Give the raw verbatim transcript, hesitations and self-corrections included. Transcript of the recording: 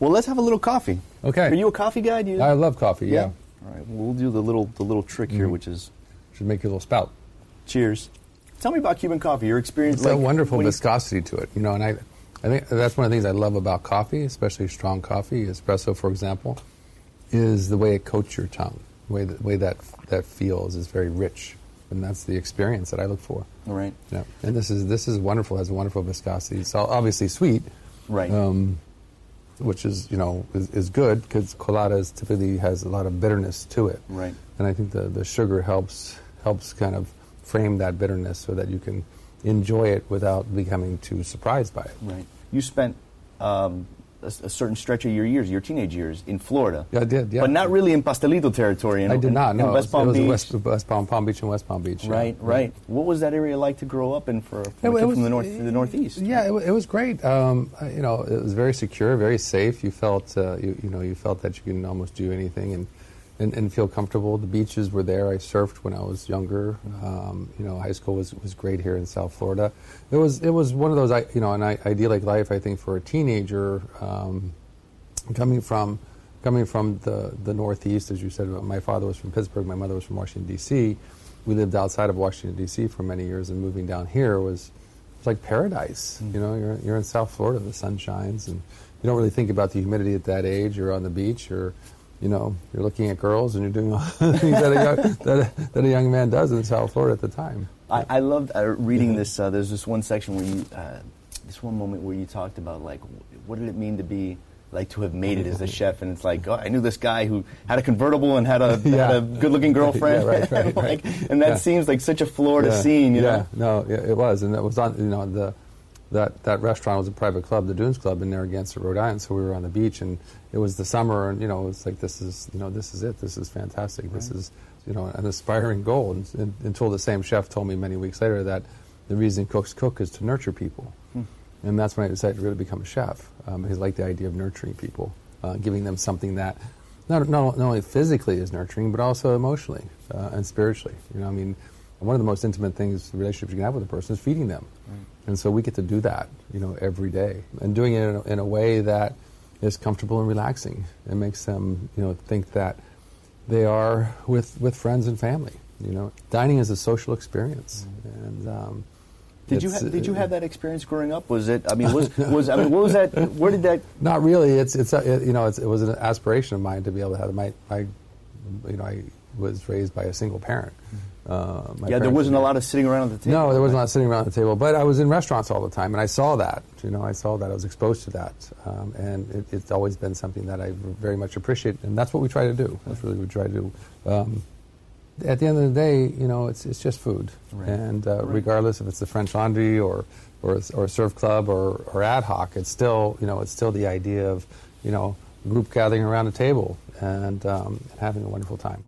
Well, let's have a little coffee. Okay. Are you a coffee guy? Do you? I love coffee, yeah. yeah. All right, well, we'll do the little the little trick here, Mm-hmm. which is... Should make your little spout. Cheers. Tell me about Cuban coffee, your experience. It's like, a wonderful when you- viscosity to it, you know, and I, I think that's one of the things I love about coffee, especially strong coffee, espresso, for example, is the way it coats your tongue. The way that, way that that feels is very rich, and that's the experience that I look for. All right. Yeah, and this is this is wonderful. It has a wonderful viscosity. It's obviously sweet, Right. Um, which is you know is, is good because coladas typically has a lot of bitterness to it. Right. And I think the, the sugar helps helps kind of frame that bitterness so that you can enjoy it without becoming too surprised by it. Right. You spent um, a, a certain stretch of your years, your teenage years, in Florida. Yeah, I did. Yeah, But not really in Pastelito territory. In, I did in, not. in No, West it Palm was, it Beach. was West, West Palm, Palm Beach and West Palm Beach. yeah. Right, right. What was that area like to grow up in for, for It- a it kid was- from the north, the northeast? Yeah, it, wa- it was great. Um, I- you know, it was very secure, very safe. You felt, uh, you, you know, you felt that you can almost do anything and, and, and feel comfortable. The beaches were there. I surfed when I was younger. Um, you know, high school was, was great here in South Florida. It was it was one of those, I- you know, an i- idyllic life. I think for a teenager um, coming from coming from the the Northeast, as you said. My father was from Pittsburgh. My mother was from Washington D C. We lived outside of Washington D C for many years, and moving down here was it's like paradise. Mm. You know, you're you're in South Florida, the sun shines, and you don't really think about the humidity at that age. You're on the beach, or you know, you're looking at girls, and you're doing all the things that a, young, that, a, that a young man does in South Florida at the time. I, I loved uh, reading this. Uh, there's this one section where you, uh, this one moment where you talked about like, what did it mean to be, like, to have made it as a chef? And it's like, oh, I knew this guy who had a convertible and had a, Yeah. had a good-looking girlfriend. Yeah, right, right, and, like, right. and that Yeah. seems like such a Florida yeah, scene, you yeah, know? no, yeah, it was, and it was on. You know, the that that restaurant was a private club, the Dunes Club in Narragansett, Rhode Island. So we were on the beach, and it was the summer, and you know, it's like this is, you know, this is it. This is fantastic. Right. This is, you know, an aspiring goal. And, and, until the same chef told me many weeks later that the reason cooks cook is to nurture people, hmm. and that's when I decided to really become a chef. Um, because I like the idea of nurturing people, uh, giving them something that not, not not only physically is nurturing, but also emotionally uh, and spiritually. You know, I mean. One of the most intimate things, relationships you can have with a person, is feeding them. Right. And so we get to do that, you know, every day. And doing it in a, in a way that is comfortable and relaxing. It makes them, you know, think that they are with, with friends and family, you know. Dining is a social experience. Mm-hmm. And um, Did you ha- did you have that experience growing up? Was it? I mean, was was I mean, what was that? Where did that? Not really. It's it's a, it, you know, it's, it was an aspiration of mine to be able to have my my, you know, I was raised by a single parent. Mm-hmm. Uh, yeah, there wasn't a lot of sitting around at the table. No, there wasn't a lot of sitting around the table, but I was in restaurants all the time, and I saw that. You know, I saw that. I was exposed to that, um, and it, it's always been something that I very much appreciate, and that's what we try to do. That's really what we try to do. Um, at the end of the day, you know, it's it's just food, right. and uh, right. regardless if it's the French Laundry or or or Surf Club or, or ad hoc, it's still you know it's still the idea of you know group gathering around a table and um, having a wonderful time.